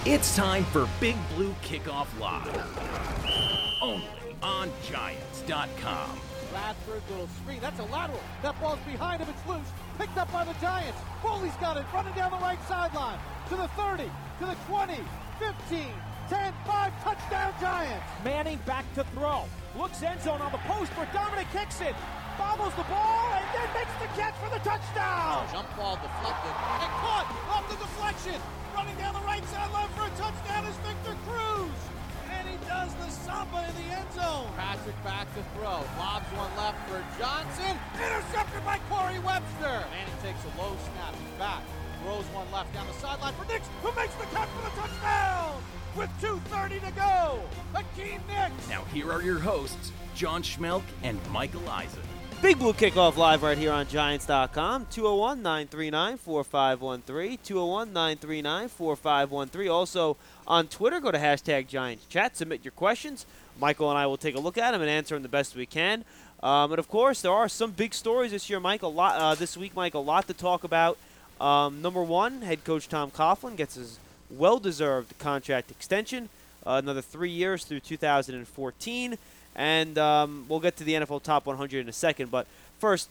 It's time for Big Blue Kickoff Live. Only on Giants.com. Radford, little screen. That's a lateral. That ball's behind him. It's loose. Picked up by the Giants. Foley's got it. Running down the right sideline. To the 30. To the 20. 15. 10. 5. Touchdown Giants. Manning back to throw. Looks end zone on the post where Dominic kicks it. Bobbles the ball and then makes the catch for the touchdown. Jump ball deflected. And caught. Off the deflection. Running down the right sideline for a touchdown is Victor Cruz. And he does the samba in the end zone. Patrick back to throw. Lobs one left for Johnson. Intercepted by Corey Webster. Manning takes a low snap. He's back. Throws one left down the sideline for Nix, who makes the catch for the touchdown. With 2:30 to go. Hakeem Nicks. Now here are your hosts, John Schmelk and Michael Eisen. Big Blue Kickoff Live right here on Giants.com. 201-939-4513. 201-939-4513. Also on Twitter, go to hashtag Giants Chat. Submit your questions. Michael and I will take a look at them and answer them the best we can. And of course, there are some big stories this year, Mike. This week, Mike, a lot to talk about. Number one, head coach Tom Coughlin gets his well-deserved contract extension, another 3 years through 2014. And we'll get to the NFL Top 100 in a second. But first,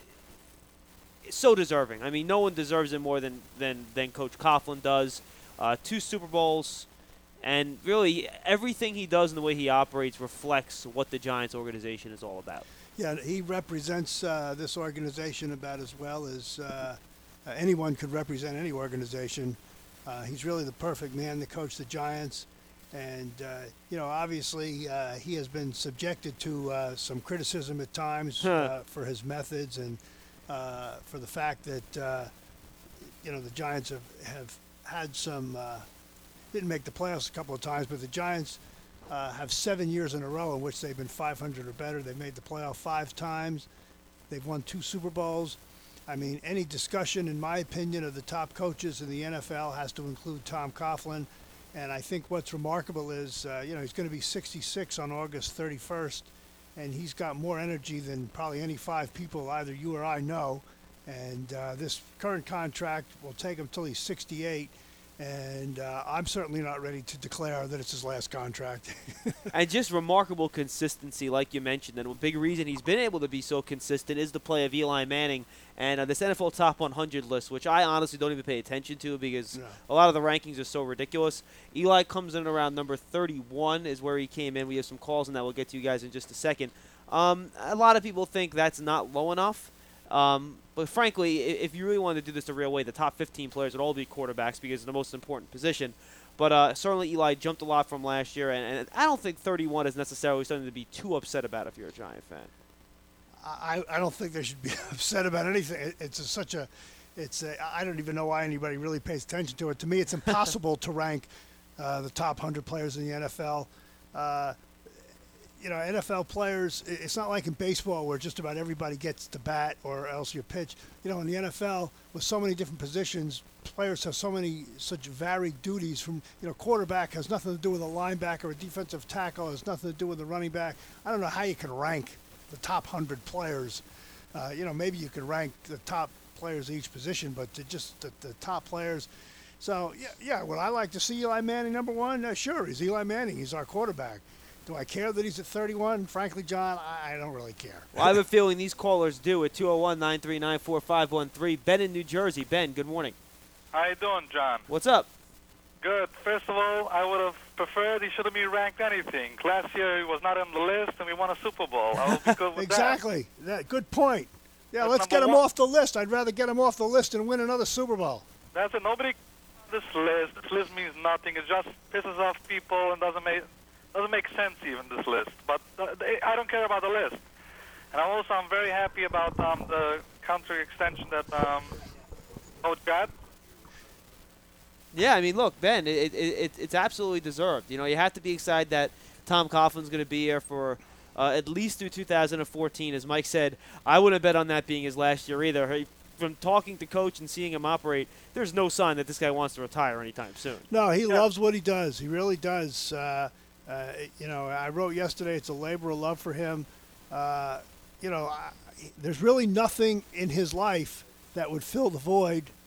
so deserving. I mean, no one deserves it more than Coach Coughlin does. 2 Super Bowls. And really, everything he does and the way he operates reflects what the Giants organization is all about. Yeah, he represents this organization about as well as anyone could represent any organization. He's really the perfect man to coach the Giants. And, obviously he has been subjected to some criticism at times for his methods and for the fact that, the Giants have had some didn't make the playoffs a couple of times, but the Giants have 7 years in a row in which they've been 500 or better. They've made the playoff 5 times. They've won 2 Super Bowls. I mean, any discussion, in my opinion, of the top coaches in the NFL has to include Tom Coughlin. And I think what's remarkable is, he's going to be 66 on August 31st, and he's got more energy than probably any 5 people either you or I know. And this current contract will take him till he's 68. And I'm certainly not ready to declare that it's his last contract. And just remarkable consistency, like you mentioned. And a big reason he's been able to be so consistent is the play of Eli Manning and this NFL Top 100 list, which I honestly don't even pay attention to because a lot of the rankings are so ridiculous. Eli comes in around number 31 is where he came in. We have some calls on that. We'll get to you guys in just a second. A lot of people think that's not low enough. But frankly, if you really wanted to do this the real way, the top 15 players would all be quarterbacks because it's the most important position. But certainly Eli jumped a lot from last year, and I don't think 31 is necessarily something to be too upset about if you're a Giant fan. I don't think they should be upset about anything. I don't even know why anybody really pays attention to it. To me, it's impossible to rank the top 100 players in the NFL. NFL players, it's not like in baseball where just about everybody gets to bat or else you pitch. In the NFL, with so many different positions, players have such varied duties from, quarterback has nothing to do with a linebacker, a defensive tackle has nothing to do with a running back. I don't know how you can rank the top 100 players. Maybe you could rank the top players at each position, but just the top players. So, would I like to see Eli Manning number 1? Sure, he's Eli Manning. He's our quarterback. Do I care that he's at 31? Frankly, John, I don't really care. Well, I have a feeling these callers do at 201-939-4513. Ben in New Jersey. Ben, good morning. How you doing, John? What's up? Good. First of all, I would have preferred he shouldn't be ranked anything. Last year he was not on the list, and we won a Super Bowl. I will be good with exactly. Good point. Yeah, That's let's get him one. off the list. I'd rather get him off the list and win another Super Bowl. That's it. Nobody this list. This list means nothing. It just pisses off people and doesn't make sense even, this list. But I don't care about the list. And I'm very happy about the contract extension that Coach got. Yeah, I mean, look, Ben, it's absolutely deserved. You have to be excited that Tom Coughlin's going to be here for at least through 2014. As Mike said, I wouldn't bet on that being his last year either. From talking to Coach and seeing him operate, there's no sign that this guy wants to retire anytime soon. No, he loves what he does. He really does. I wrote yesterday it's a labor of love for him. There's really nothing in his life that would fill the void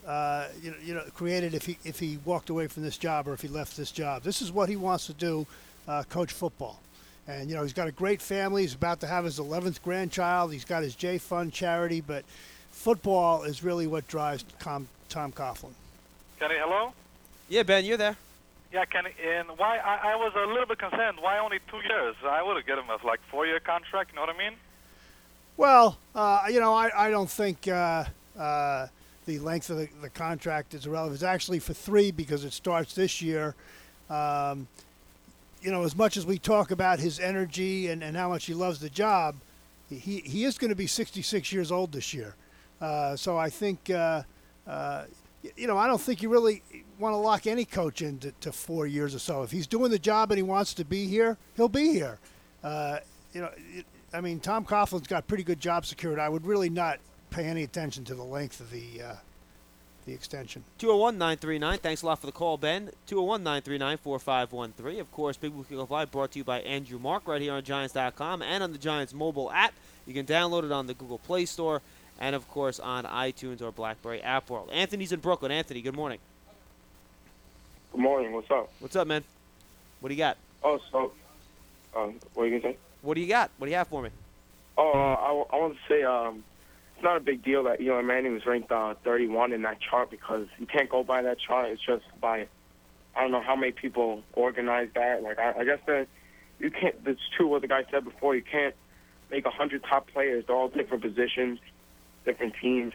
created if he walked away from this job or if he left this job. This is what he wants to do, coach football. And, he's got a great family. He's about to have his 11th grandchild. He's got his J Fund charity. But football is really what drives Tom Coughlin. Kenny, hello? Yeah, Ben, you're there. Yeah, Kenny, and why I was a little bit concerned. Why only 2 years? I would have given him a 4-year contract, you know what I mean? Well, I don't think the length of the contract is irrelevant. It's actually for 3 because it starts this year. As much as we talk about his energy and how much he loves the job, he is going to be 66 years old this year. So I think, I don't think you really want to lock any coach into 4 years or so. If he's doing the job and he wants to be here, he'll be here. Tom Coughlin's got pretty good job security. I would really not pay any attention to the length of the extension. 201-939. Thanks a lot for the call, Ben. 201-939-4513. Of course, Big Blue Kickoff Live brought to you by Andrew Mark right here on Giants.com and on the Giants mobile app. You can download it on the Google Play Store and, of course, on iTunes or BlackBerry App World. Anthony's in Brooklyn. Anthony, good morning. Good morning. What's up? What's up, man? What do you got? Oh, so, what are you going to say? What do you got? What do you have for me? I want to say it's not a big deal that Eli Manning was ranked 31 in that chart because you can't go by that chart. It's just by, I don't know how many people organized that. I guess that you can't, it's true what the guy said before, you can't make 100 top players. They're all different positions, different teams,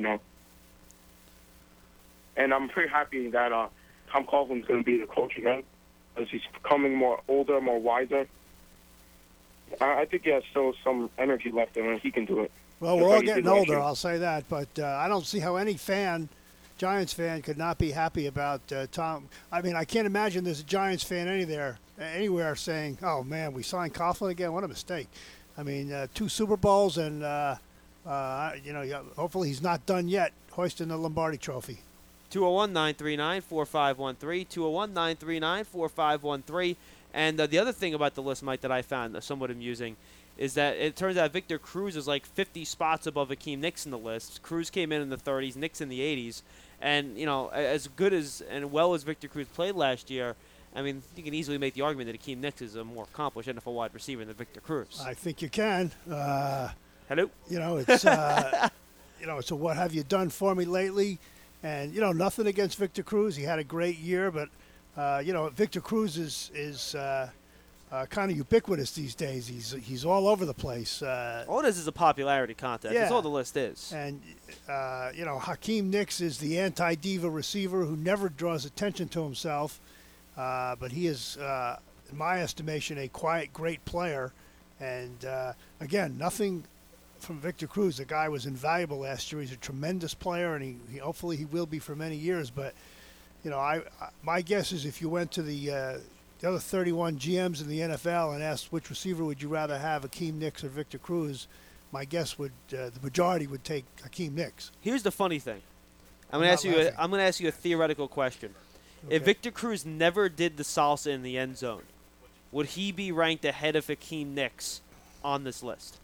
And I'm pretty happy that Tom Coughlin's going to be the coach again because he's becoming more older, more wiser. I think he has still some energy left in him. He can do it. Well, we're all getting older, I'll say that. But I don't see how any Giants fan, could not be happy about Tom. I mean, I can't imagine there's a Giants fan anywhere saying, oh, man, we signed Coughlin again? What a mistake. I mean, 2 Super Bowls, and, hopefully he's not done yet hoisting the Lombardi Trophy. 201-939-4513, 201-939-4513. And the other thing about the list, Mike, that I found somewhat amusing is that it turns out Victor Cruz is 50 spots above Hakeem Nicks in the list. Cruz came in the 30s, Nicks in the 80s. And, as good as and well as Victor Cruz played last year, I mean, you can easily make the argument that Hakeem Nicks is a more accomplished NFL wide receiver than Victor Cruz. I think you can. Hello? It's, it's a what have you done for me lately? And, nothing against Victor Cruz. He had a great year, but Victor Cruz is kind of ubiquitous these days. He's all over the place. All it is a popularity contest. Yeah. That's all the list is. And, Hakeem Nicks is the anti-diva receiver who never draws attention to himself. But he is, in my estimation, a quiet, great player. And, again, nothing from Victor Cruz. The guy was invaluable last year. He's a tremendous player, and he hopefully he will be for many years. But, my guess is if you went to the other 31 GMs in the NFL and asked which receiver would you rather have, Hakeem Nicks or Victor Cruz, my guess would the majority would take Hakeem Nicks. Here's the funny thing. I'm going to ask you a theoretical question. Okay. If Victor Cruz never did the salsa in the end zone, would he be ranked ahead of Hakeem Nicks on this list?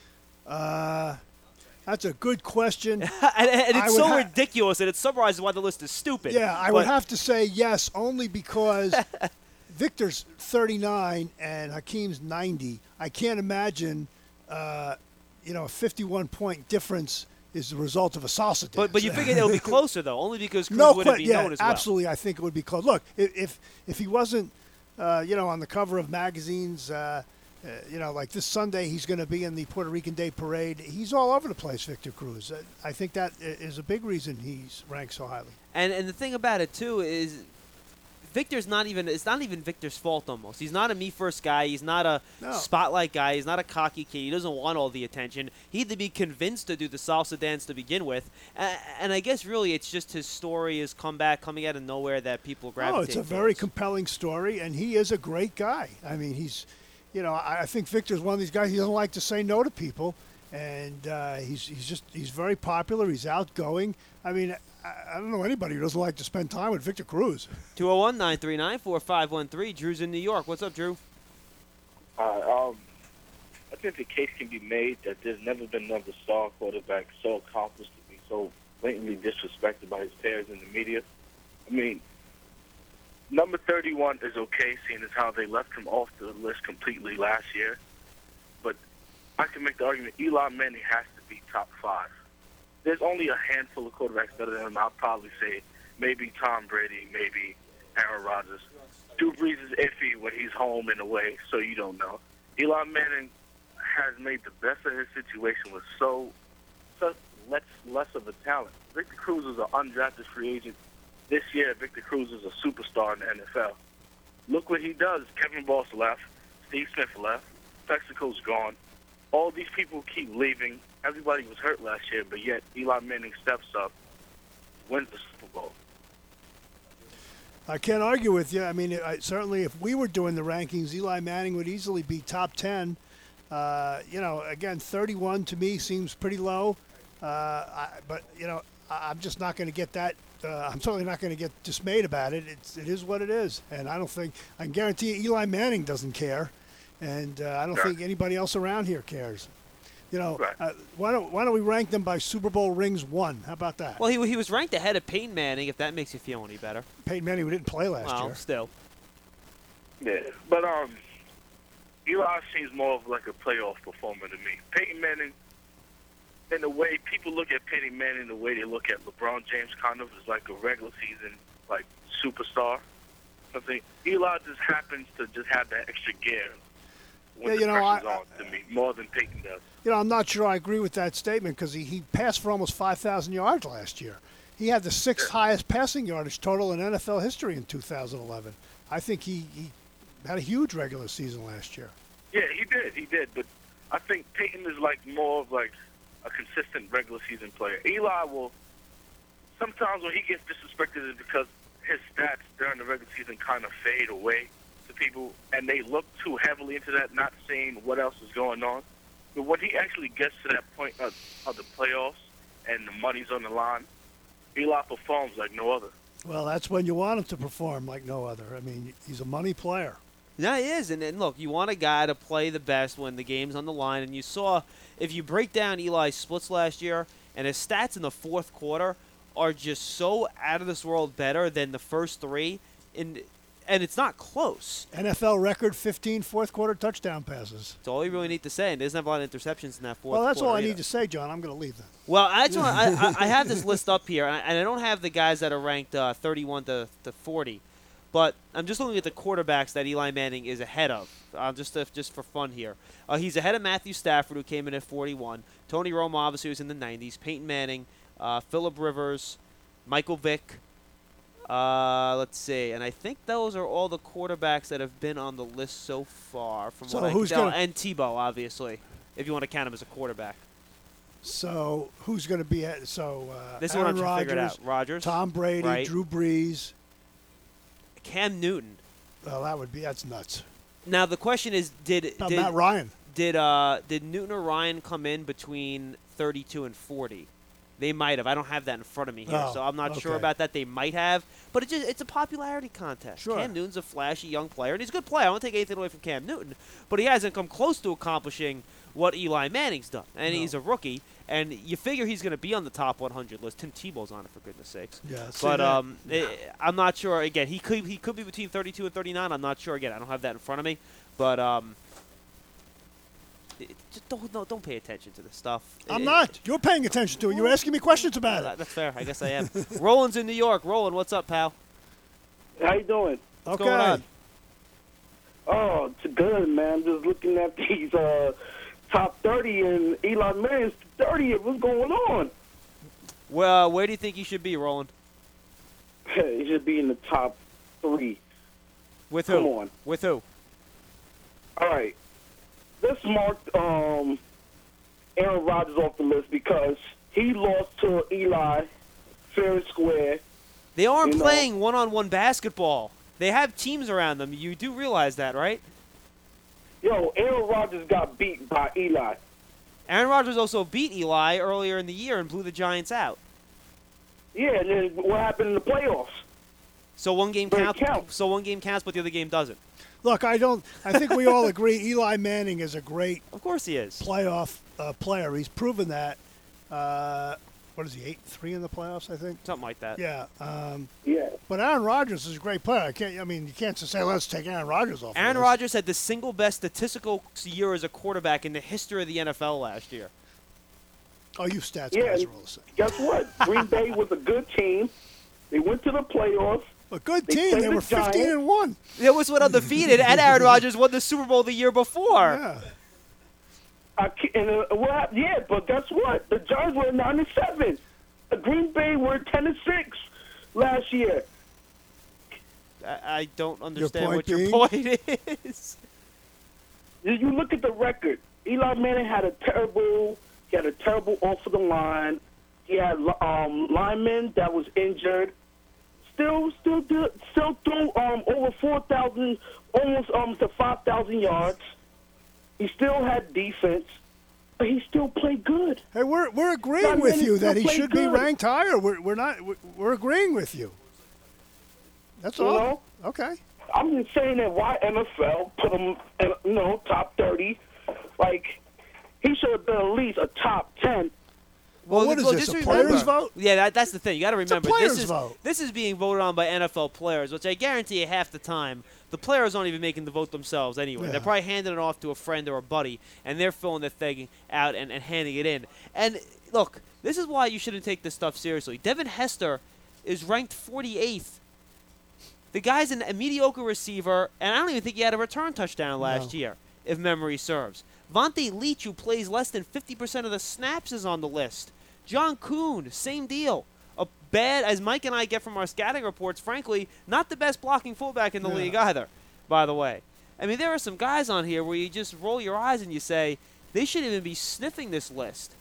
That's a good question. and it's so ridiculous that it summarizes why the list is stupid. Yeah, I would have to say yes, only because Victor's 39 and Hakeem's 90. I can't imagine, a 51-point difference is the result of a salsa dance. But you figure it'll be closer, though, only because Cruz wouldn't be known as well. Absolutely, I think it would be close. Look, if he wasn't, on the cover of magazines, like this Sunday he's going to be in the Puerto Rican Day Parade. He's all over the place, Victor Cruz. I think that is a big reason he's ranked so highly. And the thing about it, too, is it's not even Victor's fault almost. He's not a me-first guy. He's not a spotlight guy. He's not a cocky kid. He doesn't want all the attention. He had to be convinced to do the salsa dance to begin with. And I guess really it's just his story, his comeback, coming out of nowhere that people gravitate it's a very compelling story, and he is a great guy. I mean, he's, I think Victor's one of these guys, he doesn't like to say no to people. And he's very popular. He's outgoing. I mean, I don't know anybody who doesn't like to spend time with Victor Cruz. 201-939-4513. Drew's in New York. What's up, Drew? I think the case can be made that there's never been another star quarterback so accomplished to be so blatantly disrespected by his peers in the media. I mean, number 31 is okay, seeing as how they left him off the list completely last year. But I can make the argument Eli Manning has to be top 5. There's only a handful of quarterbacks better than him. I'll probably say maybe Tom Brady, maybe Aaron Rodgers. Drew Brees is iffy when he's home in a way, so you don't know. Eli Manning has made the best of his situation with such less of a talent. Victor Cruz is an undrafted free agent. This year, Victor Cruz is a superstar in the NFL. Look what he does. Kevin Boss left. Steve Smith left. Texaco's gone. All these people keep leaving. Everybody was hurt last year, but yet Eli Manning steps up, wins the Super Bowl. I can't argue with you. I mean, certainly if we were doing the rankings, Eli Manning would easily be top 10. Again, 31 to me seems pretty low. But I'm just not going to get that. I'm certainly not going to get dismayed about it. It is what it is. And I can guarantee you Eli Manning doesn't care. And I don't think anybody else around here cares. Why don't we rank them by Super Bowl rings won? How about that? Well, he was ranked ahead of Peyton Manning, if that makes you feel any better. Peyton Manning, who didn't play last year. Still. Yeah, but Eli seems more of like a playoff performer to me. Peyton Manning, in the way people look at Peyton Manning, the way they look at LeBron James, kind of is like a regular season like superstar. Something. Eli just happens to just have that extra gear when the pressure's on to me, more than Peyton does. I'm not sure I agree with that statement because he passed for almost 5,000 yards last year. He had the sixth highest passing yardage total in NFL history in 2011. I think he had a huge regular season last year. Yeah, he did. But I think Peyton is like more of like a consistent regular season player. Eli will sometimes when he gets disrespected is because his stats during the regular season kind of fade away to people, and they look too heavily into that, not seeing what else is going on. But when he actually gets to that point of the playoffs and the money's on the line, Eli performs like no other. Well, that's when you want him to perform like no other. I mean, he's a money player. No, he is. And look, you want a guy to play the best when the game's on the line. And you saw, if you break down Eli's splits last year, and his stats in the fourth quarter are just so out of this world better than the first three, and it's not close. NFL record 15 fourth-quarter touchdown passes. That's all you really need to say, and he doesn't have a lot of interceptions in that fourth quarter. Well, that's all I either. need to say, John. I'm going to leave that. Well, I have this list up here, and I don't have the guys that are ranked 31 to 40, but I'm just looking at the quarterbacks that Eli Manning is ahead of, just for fun here. He's ahead of Matthew Stafford, who came in at 41. Tony Romo, obviously, was in the 90s. Peyton Manning, Phillip Rivers, Michael Vick. Let's see, and I think those are all the quarterbacks that have been on the list so far. From So what who's I can tell, gonna- and Tebow, obviously, if you want to count him as a quarterback. So who's going to be at? So This is what I'm Aaron trying to figure it Rodgers, out. Rodgers, Tom Brady, right. Drew Brees. Cam Newton. Well, that's nuts. Now the question is, Matt Ryan. Did Newton or Ryan come in between 32 and 40? They might have. I don't have that in front of me here, so I'm not sure about that. They might have, but it's a popularity contest. Sure. Cam Newton's a flashy young player, and he's a good player. I won't take anything away from Cam Newton, but he hasn't come close to accomplishing what Eli Manning's done, and he's a rookie. And you figure he's going to be on the top 100 list. Tim Tebow's on it, for goodness sakes. Yeah, but I'm not sure. Again, he could be between 32 and 39. I'm not sure. Again, I don't have that in front of me, but just don't pay attention to this stuff. I'm not. You're paying attention to it. You're asking me questions about it. That's fair. I guess I am. Roland's in New York. Roland, what's up, pal? How you doing? What's going on? Oh, it's good, man. I'm just looking at these top 30, and Eli Manning's 30th. What's going on? Well, where do you think he should be, Roland? He should be in the top 3. With who? Come on. With who? All right. Let's mark Aaron Rodgers off the list because he lost to Eli fair and square. They aren't playing one-on-one basketball. They have teams around them. You do realize that, right? Yo, Aaron Rodgers got beat by Eli. Aaron Rodgers also beat Eli earlier in the year and blew the Giants out. Yeah, and then what happened in the playoffs? So one game But it counts. counts. So one game counts, but the other game doesn't. Look, I think we all agree Eli Manning is a great Of course he is. playoff player. He's proven that. what is he, 8-3 in the playoffs, I think? Something like that. Yeah. Yeah. But Aaron Rodgers is a great player. You can't just say, let's take Aaron Rodgers off. Aaron the list. Rodgers had the single best statistical year as a quarterback in the history of the NFL last year. Oh, you stats Yeah. guys are all the same. Guess what? Green Bay was a good team. They went to the playoffs. A good They team. played They the were Giants. 15-1. It was one undefeated, and Aaron Rodgers won the Super Bowl the year before. Yeah. But guess what? The Giants were 9-7. The Green Bay were 10-6 last year. I don't understand point what your being? point is. You look at the record. Eli Manning had a terrible offensive line. He had linemen that was injured. Still threw over 4,000, almost to 5,000 yards. He still had defense, but he still played good. Hey, we're agreeing John with Manning you still that he played should be good. ranked higher. We're not. We're agreeing with you. That's You all. know? Okay. I'm just saying that why NFL put him, top 30? Like, he should have been at least a top 10. Well, what is this, just a remember- players' vote? Yeah, that's the thing. You got to remember players' vote. this is being voted on by NFL players, which I guarantee you half the time the players aren't even making the vote themselves anyway. Yeah. They're probably handing it off to a friend or a buddy, and they're filling the thing out and handing it in. And look, this is why you shouldn't take this stuff seriously. Devin Hester is ranked 48th. The guy's a mediocre receiver, and I don't even think he had a return touchdown last year, if memory serves. Vontae Leach, who plays less than 50% of the snaps, is on the list. John Kuhn, same deal. A bad, as Mike and I get from our scouting reports, frankly, not the best blocking fullback in the league either, by the way. I mean, there are some guys on here where you just roll your eyes and you say, they shouldn't even be sniffing this list.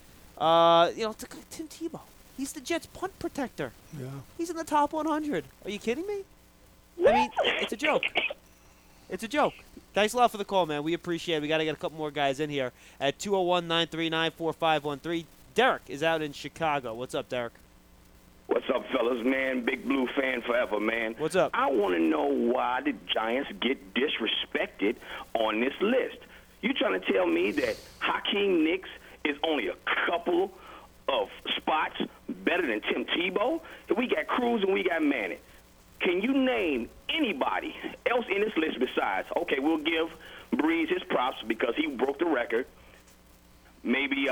Tim Tebow. He's the Jets' punt protector. Yeah. He's in the top 100. Are you kidding me? I mean, it's a joke. It's a joke. Thanks a lot for the call, man. We appreciate it. We got to get a couple more guys in here at 201-939-4513. Derek is out in Chicago. What's up, Derek? What's up, fellas, man? Big Blue fan forever, man. What's up? I want to know why the Giants get disrespected on this list. You trying to tell me that Hakeem Nicks is only a couple of spots better than Tim Tebow? We got Cruz and we got Manning. Can you name anybody else in this list besides, okay, we'll give Breeze his props because he broke the record. Maybe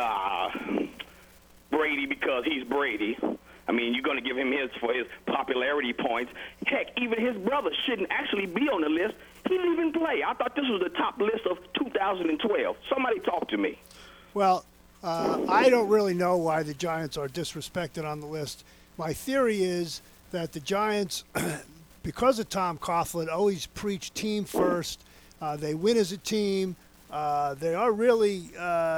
Brady because he's Brady. I mean, you're going to give him his for his popularity points. Heck, even his brother shouldn't actually be on the list. He didn't even play. I thought this was the top list of 2012. Somebody talk to me. Well, I don't really know why the Giants are disrespected on the list. My theory is that the Giants, because of Tom Coughlin, always preach team first. They win as a team. They are really,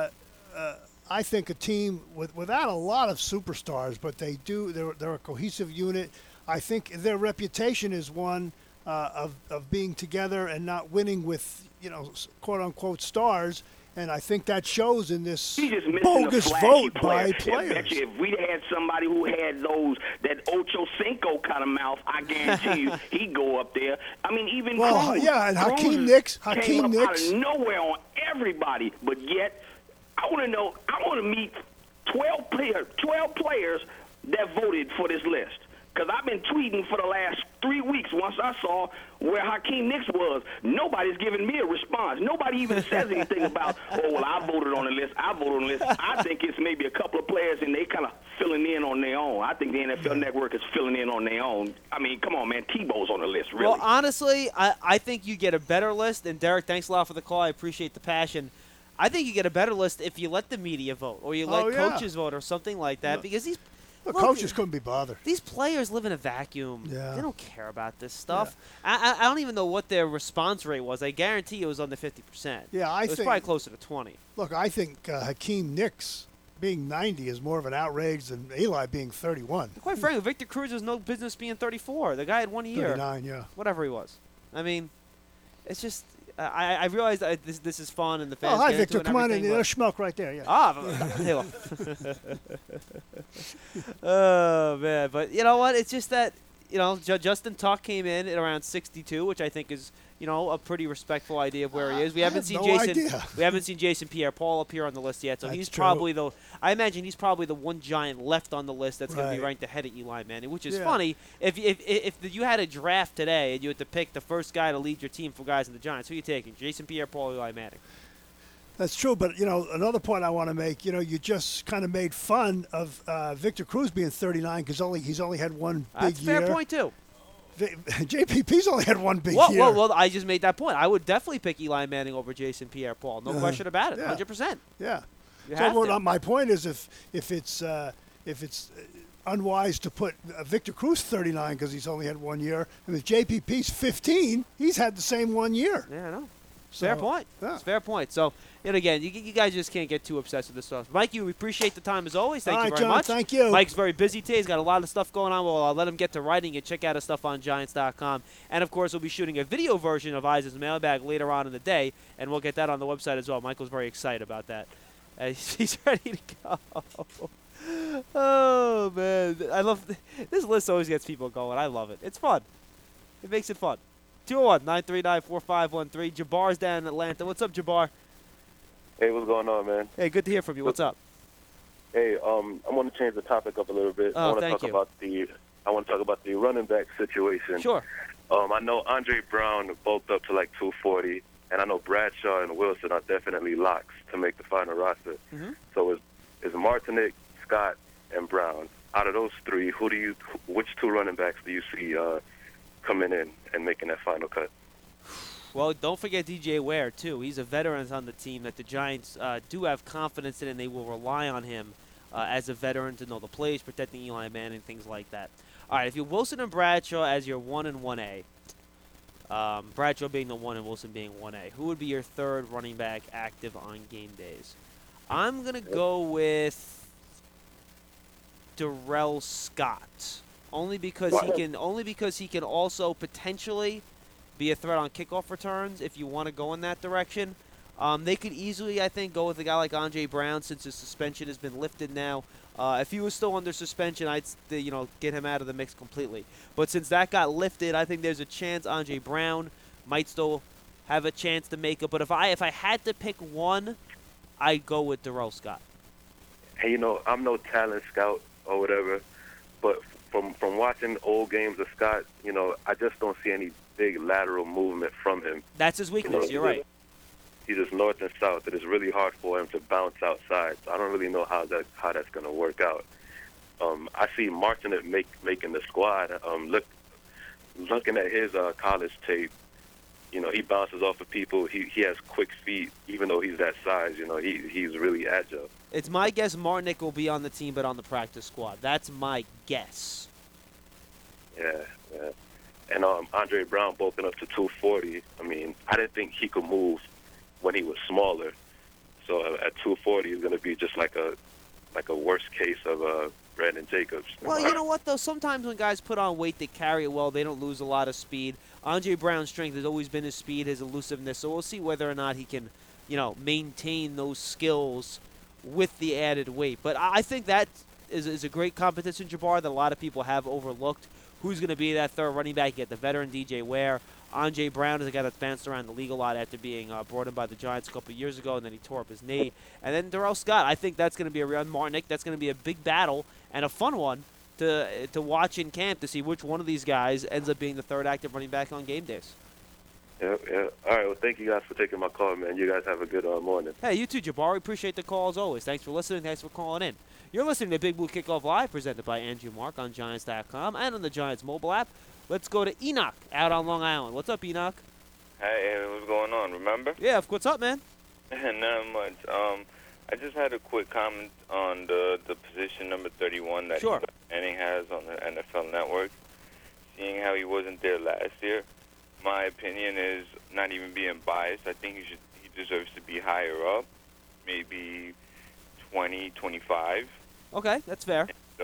I think, a team without a lot of superstars, but they do. They're a cohesive unit. I think their reputation is one of being together and not winning with, quote unquote stars. And I think that shows in this bogus vote by players. I bet you if we had somebody who had that Ocho Cinco kind of mouth, I guarantee you he'd go up there. I mean, even Cruz, and Hakeem Cruz Nicks came up out of nowhere on everybody, but yet I want to meet 12 players that voted for this list. Because I've been tweeting for the last 3 weeks once I saw where Hakeem Nicks was. Nobody's giving me a response. Nobody even says anything about, I voted on the list. I voted on the list. I think it's maybe a couple of players, and they kind of filling in on their own. I think the NFL Network is filling in on their own. I mean, come on, man. Tebow's on the list, really. Well, honestly, I think you get a better list. And, Derek, thanks a lot for the call. I appreciate the passion. I think you get a better list if you let the media vote or you let coaches vote or something like that because these – the coaches couldn't be bothered. These players live in a vacuum. Yeah. They don't care about this stuff. Yeah. I don't even know what their response rate was. I guarantee it was under 50%. Yeah, it was probably closer to 20. Look, I think Hakeem Nicks being 90 is more of an outrage than Eli being 31. Quite frankly, Victor Cruz has no business being 34. The guy had 1 year. 39, yeah. Whatever he was. I mean, it's just I realize that this is fun and the fans. Oh, hi, Victor. Come on in. There's smoke right there. Yeah. Oh, man. But you know what? It's just that Justin Tuck came in at around 62, which I think is, a pretty respectful idea of where he is. We haven't seen Jason Pierre-Paul appear on the list yet, so That's he's true. probably I imagine he's probably the one Giant left on the list that's going to be Right. ranked ahead of Eli Manning, which is Yeah. funny. If you had a draft today and you had to pick the first guy to lead your team for guys in the Giants, who are you taking? Jason Pierre-Paul or Eli Manning? That's true, but another point I want to make. You just kind of made fun of Victor Cruz being 39 because he's only had one big That's a year. fair point too. JPP's only had one big year. Well, I just made that point. I would definitely pick Eli Manning over Jason Pierre-Paul. No question about it. Yeah. 100%. Yeah. You have to. My point is, if it's unwise to put Victor Cruz 39 because he's only had 1 year, and if JPP's 15, he's had the same 1 year. Yeah, I know. So, Fair point. yeah. It's a fair point. So, again, you guys just can't get too obsessed with this stuff. Mikey, we appreciate the time as always. Thank All you right, very John, much. thank you. Mike's very busy today. He's got a lot of stuff going on. Well, I'll let him get to writing and check out his stuff on Giants.com. And, of course, we'll be shooting a video version of Isaac's mailbag later on in the day, and we'll get that on the website as well. Michael's very excited about that. He's ready to go. Oh, man. I love this list always gets people going. I love it. It's fun. It makes it fun. 201-939-4513. Jabbar's down in Atlanta. What's up, Jabbar? Hey, what's going on, man? Hey, good to hear from you. What's up? Hey, I want to change the topic up a little bit. Oh, I want to thank talk you. about the running back situation. Sure. I know Andre Brown bulked up to like 240, and I know Bradshaw and Wilson are definitely locks to make the final roster. Mhm. So is Martinick, Scott, and Brown, out of those three, which two running backs do you see coming in and making that final cut? Well, don't forget DJ Ware, too. He's a veteran on the team that the Giants do have confidence in, and they will rely on him as a veteran to know the plays, protecting Eli Manning, things like that. All right, if you're Wilson and Bradshaw as your 1 and 1A, Bradshaw being the 1 and Wilson being 1A, who would be your third running back active on game days? I'm going to go with Darrell Scott, only because he can also potentially be a threat on kickoff returns if you want to go in that direction. They could easily, I think, go with a guy like Andre Brown since his suspension has been lifted now. If he was still under suspension, I'd get him out of the mix completely. But since that got lifted, I think there's a chance Andre Brown might still have a chance to make it. But if I had to pick one, I'd go with Darrell Scott. Hey, I'm no talent scout or whatever, but from watching old games of Scott, I just don't see any big lateral movement from him. That's his weakness. You're right. He's just north and south. It is really hard for him to bounce outside. So I don't really know how that's going to work out. I see Martinet making the squad. Looking at his college tape, he bounces off of people. He has quick feet, even though he's that size. He's really agile. It's my guess Martinick will be on the team, but on the practice squad. That's my guess. Yeah. And Andre Brown bulking up to 240. I mean, I didn't think he could move when he was smaller. So at 240, he's going to be just like a worst case of Brandon Jacobs. Well, you know what, though? Sometimes when guys put on weight, they carry it well. They don't lose a lot of speed. Andre Brown's strength has always been his speed, his elusiveness. So we'll see whether or not he can, maintain those skills with the added weight. But I think that is a great competition, Jabbar, that a lot of people have overlooked. Who's going to be that third running back? You get the veteran DJ Ware. Andre Brown is a guy that's bounced around the league a lot after being brought in by the Giants a couple of years ago, and then he tore up his knee. And then Darrell Scott, I think that's going to be a real Martinick. That's going to be a big battle and a fun one to watch in camp to see which one of these guys ends up being the third active running back on game days. Yeah. All right, well, thank you guys for taking my call, man. You guys have a good morning. Hey, you too, Jabbar. We appreciate the call as always. Thanks for listening. Thanks for calling in. You're listening to Big Blue Kickoff Live, presented by Andrew Mark on Giants.com and on the Giants mobile app. Let's go to Enoch out on Long Island. What's up, Enoch? Hey, what's going on? Remember? Yeah, what's up, man? Not much. I just had a quick comment on the position number 31 that Sure. Manning has on the NFL Network. Seeing how he wasn't there last year, my opinion is, not even being biased, I think he deserves to be higher up, maybe 20, 25. Okay, that's fair.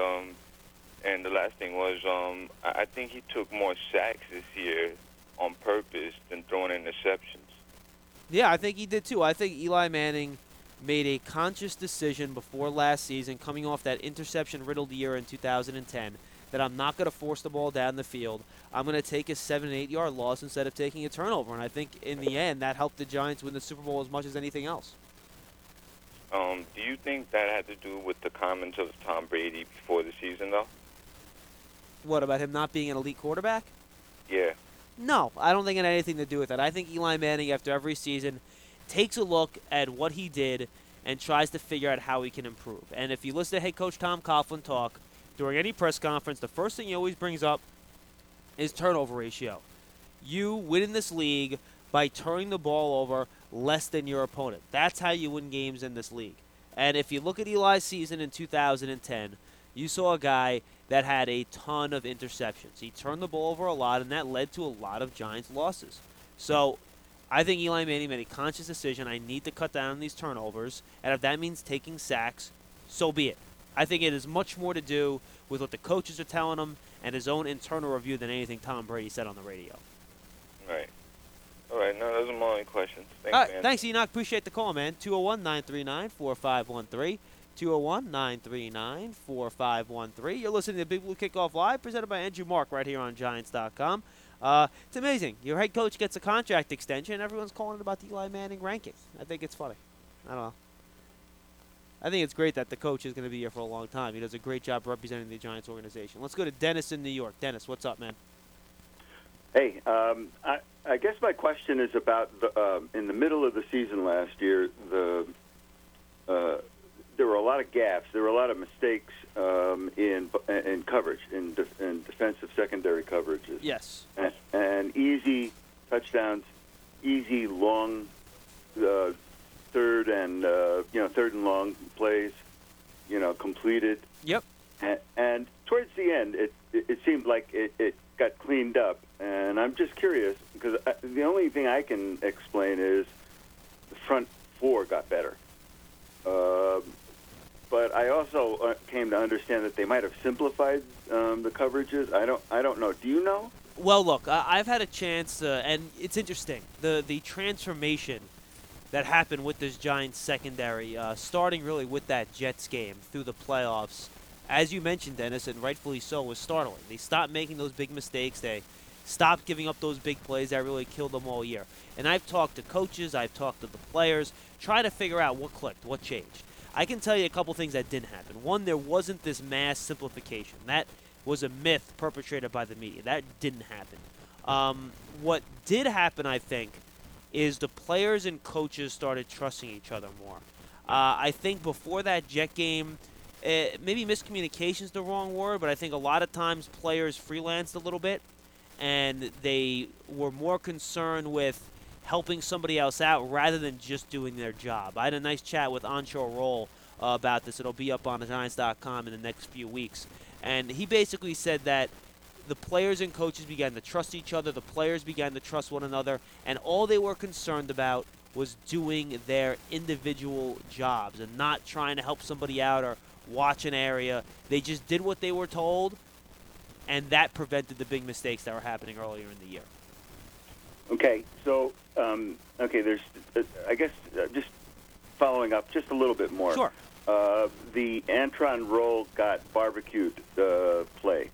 And the last thing was, I think he took more sacks this year on purpose than throwing interceptions. Yeah, I think he did too. I think Eli Manning made a conscious decision before last season, coming off that interception-riddled year in 2010, that I'm not going to force the ball down the field. I'm going to take a 7 and 8 yard loss instead of taking a turnover. And I think in the end that helped the Giants win the Super Bowl as much as anything else. Do you think that had to do with the comments of Tom Brady before the season, though? What, about him not being an elite quarterback? Yeah. No, I don't think it had anything to do with that. I think Eli Manning, after every season, takes a look at what he did and tries to figure out how he can improve. And if you listen to head coach Tom Coughlin talk during any press conference, the first thing he always brings up is turnover ratio. You win in this league by turning the ball over less than your opponent. That's how you win games in this league. And if you look at Eli's season in 2010, you saw a guy that had a ton of interceptions. He turned the ball over a lot, and that led to a lot of Giants losses. So I think Eli Manning made a conscious decision. I need to cut down on these turnovers, and if that means taking sacks, so be it. I think it is much more to do with what the coaches are telling him and his own internal review than anything Tom Brady said on the radio. Right. All right, no, those are my only questions. Thanks, All right, man. thanks, Enoch. Appreciate the call, man. 201-939-4513. 201-939-4513. You're listening to Big Blue Kickoff Live, presented by Andrew Mark right here on Giants.com. It's amazing. Your head coach gets a contract extension, everyone's calling it about the Eli Manning ranking. I think it's funny. I don't know. I think it's great that the coach is going to be here for a long time. He does a great job representing the Giants organization. Let's go to Dennis in New York. Dennis, what's up, man? Hey, I guess my question is about in the middle of the season last year, there were a lot of gaps. There were a lot of mistakes in coverage, in defensive secondary coverages. Yes. And easy touchdowns, easy long third and long plays, completed. Yep. And towards the end, it seemed like it got cleaned up. And I'm just curious, because the only thing I can explain is the front four got better. But I also came to understand that they might have simplified the coverages. I don't know. Do you know? Well, look, I've had a chance, and it's interesting. The transformation that happened with this Giants secondary, starting really with that Jets game through the playoffs, as you mentioned, Dennis, and rightfully so, was startling. They stopped making those big mistakes. They stopped giving up those big plays that really killed them all year. And I've talked to coaches, I've talked to the players, trying to figure out what clicked, what changed. I can tell you a couple things that didn't happen. One, there wasn't this mass simplification. That was a myth perpetrated by the media. That didn't happen. What did happen, I think, is the players and coaches started trusting each other more. I think before that Jet game, maybe miscommunication is the wrong word, but I think a lot of times players freelanced a little bit, and they were more concerned with helping somebody else out rather than just doing their job. I had a nice chat with Anshul Roll about this. It'll be up on Giants.com in the next few weeks. And he basically said that the players and coaches began to trust each other, the players began to trust one another, and all they were concerned about was doing their individual jobs and not trying to help somebody out or watch an area. They just did what they were told, and that prevented the big mistakes that were happening earlier in the year. Okay, so there's, I guess, just following up just a little bit more. Sure. The Antron Roll got barbecued play.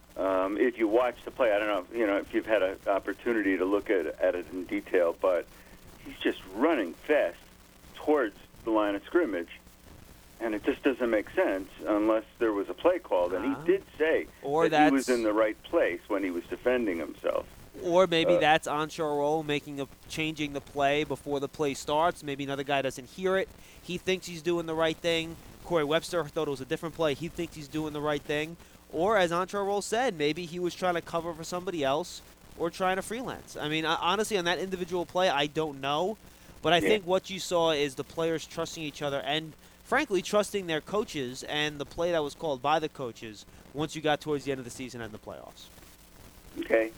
If you watch the play, I don't know, if you've had an opportunity to look at it in detail, but he's just running fast towards the line of scrimmage, and it just doesn't make sense unless there was a play called. And he did say that he was in the right place when he was defending himself. Or maybe that's Anshul Roll changing the play before the play starts. Maybe another guy doesn't hear it. He thinks he's doing the right thing. Corey Webster thought it was a different play. He thinks he's doing the right thing. Or, as Anshul Roll said, maybe he was trying to cover for somebody else or trying to freelance. I mean, honestly, on that individual play, I don't know. But I think what you saw is the players trusting each other and, frankly, trusting their coaches and the play that was called by the coaches once you got towards the end of the season and the playoffs. Okay.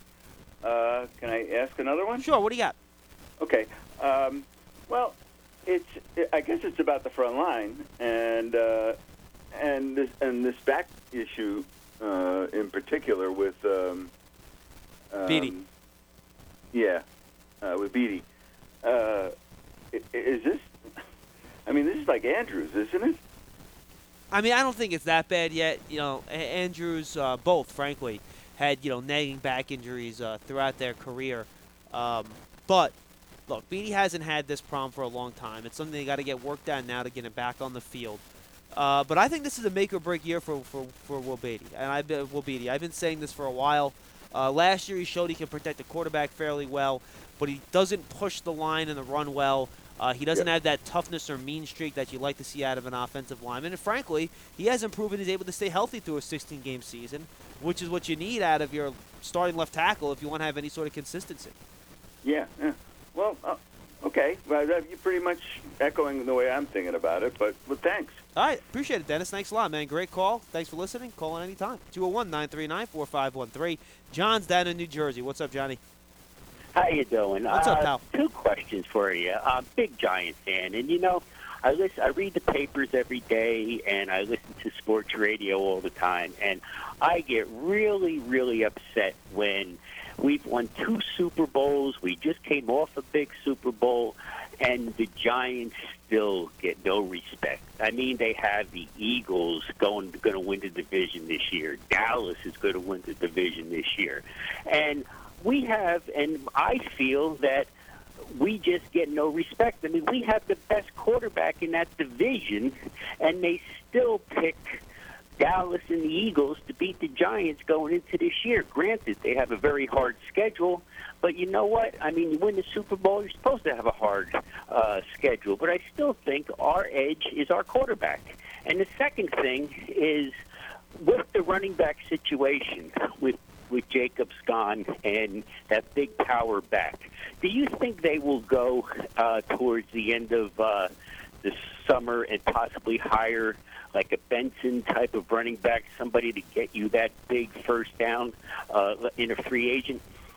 Can I ask another one? Sure. What do you got? Okay. Well, I guess it's about the front line and this back issue in particular with Beatty. With Beatty. Is this? I mean, this is like Andrews, isn't it? I mean, I don't think it's that bad yet. Andrews, both, frankly, had, nagging back injuries throughout their career. But, look, Beatty hasn't had this problem for a long time. It's something they got to get worked on now to get it back on the field. But I think this is a make-or-break year for Will Beatty. And I've been saying this for a while. Last year he showed he can protect the quarterback fairly well, but he doesn't push the line and the run well. He doesn't have that toughness or mean streak that you like to see out of an offensive lineman. And frankly, he hasn't proven he's able to stay healthy through a 16-game season, which is what you need out of your starting left tackle if you want to have any sort of consistency. Yeah. Well, okay. Well, you're pretty much echoing the way I'm thinking about it, but thanks. All right. Appreciate it, Dennis. Thanks a lot, man. Great call. Thanks for listening. Call in anytime. 201-939-4513. John's down in New Jersey. What's up, Johnny? How you doing? What's up, pal? 2 questions for you. I'm a big Giant fan, and I read the papers every day, and I listen to sports radio all the time, and I get really, really upset when we've won 2 Super Bowls. We just came off a big Super Bowl, and the Giants still get no respect. I mean, they have the Eagles going to win the division this year. Dallas is going to win the division this year, and we have, and I feel that we just get no respect. I mean, we have the best quarterback in that division, and they still pick Dallas and the Eagles to beat the Giants going into this year. Granted, they have a very hard schedule, but you know what? I mean, you win the Super Bowl, you're supposed to have a hard schedule, but I still think our edge is our quarterback. And the second thing is with the running back situation, with Jacobs gone and that big power back, do you think they will go towards the end of the summer and possibly hire like a Benson type of running back, somebody to get you that big first down in a free agent?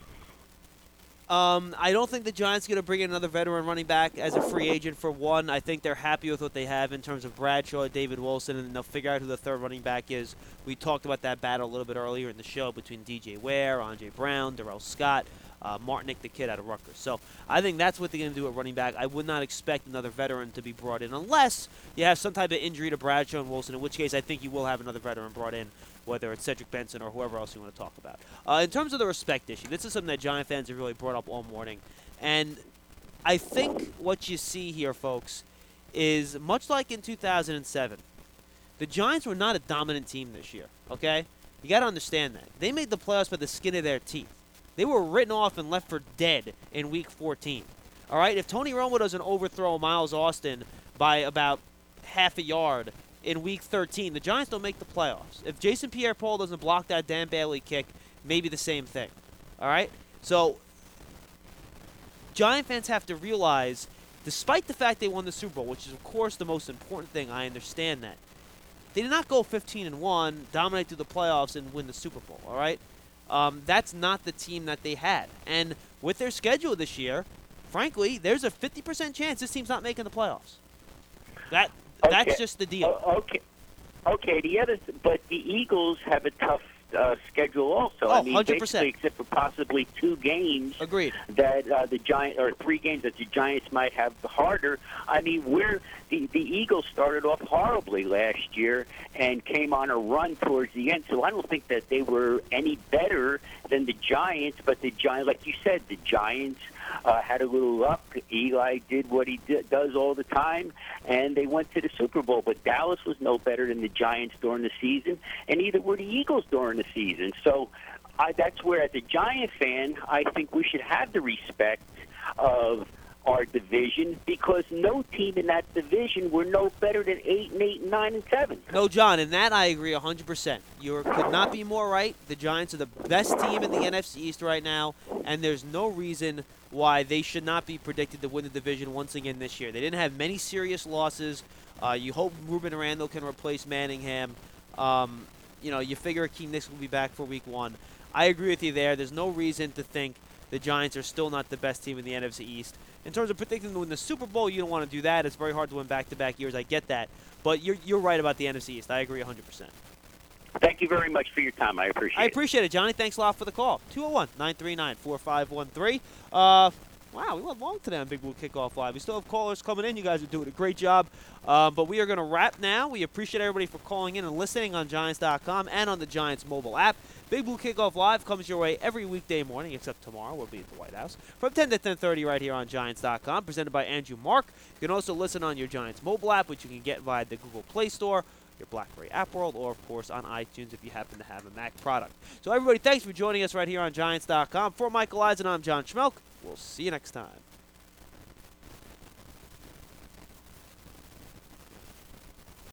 I don't think the Giants are going to bring in another veteran running back as a free agent for one. I think they're happy with what they have in terms of Bradshaw, David Wilson, and they'll figure out who the third running back is. We talked about that battle a little bit earlier in the show between DJ Ware, Andre Brown, Darrell Scott, Martinick, the kid out of Rutgers. So I think that's what they're going to do at running back. I would not expect another veteran to be brought in unless you have some type of injury to Bradshaw and Wilson, in which case I think you will have another veteran brought in, whether it's Cedric Benson or whoever else you want to talk about. In terms of the respect issue, this is something that Giant fans have really brought up all morning. And I think what you see here, folks, is much like in 2007, the Giants were not a dominant team this year, okay? You got to understand that. They made the playoffs by the skin of their teeth. They were written off and left for dead in Week 14. All right, if Tony Romo doesn't overthrow Miles Austin by about half a yard in Week 13, the Giants don't make the playoffs. If Jason Pierre-Paul doesn't block that Dan Bailey kick, maybe the same thing. All right? So Giant fans have to realize, despite the fact they won the Super Bowl, which is, of course, the most important thing, I understand that, they did not go 15-1, dominate through the playoffs, and win the Super Bowl, all right? That's not the team that they had. And with their schedule this year, frankly, there's a 50% chance this team's not making the playoffs. That's just the deal. Okay. But the Eagles have a tough schedule also. I mean, 100%. Basically, except for possibly 2 games. Agreed. That the Giants, or 3 games that the Giants might have harder. I mean, the Eagles started off horribly last year and came on a run towards the end. So I don't think that they were any better than the Giants. But the Giants, like you said, the Giants had a little luck. Eli did what he does all the time, and they went to the Super Bowl. But Dallas was no better than the Giants during the season, and neither were the Eagles during the season. So that's where, as a Giant fan, I think we should have the respect of our division, because no team in that division were no better than 8-8, 9-7. No, John, in that I agree 100%. You could not be more right. The Giants are the best team in the NFC East right now, and there's no reason why they should not be predicted to win the division once again this year. They didn't have many serious losses. You hope Ruben Randall can replace Manningham. You figure Akeem Nicks will be back for Week 1. I agree with you there. There's no reason to think the Giants are still not the best team in the NFC East. In terms of predicting to win the Super Bowl, you don't want to do that. It's very hard to win back-to-back years. I get that. But you're right about the NFC East. I agree 100%. Thank you very much for your time. I appreciate it. I appreciate it, Johnny. Thanks a lot for the call. 201-939-4513. Want Wow, we went long today on Big Blue Kickoff Live. We still have callers coming in. You guys are doing a great job. But we are going to wrap now. We appreciate everybody for calling in and listening on Giants.com and on the Giants mobile app. Big Blue Kickoff Live comes your way every weekday morning, except tomorrow. We'll be at the White House from 10 to 10:30 right here on Giants.com, presented by Andrew Mark. You can also listen on your Giants mobile app, which you can get via the Google Play Store, your BlackBerry App World, or, of course, on iTunes if you happen to have a Mac product. So, everybody, thanks for joining us right here on Giants.com. For Michael Eisen, I'm John Schmelk. We'll see you next time.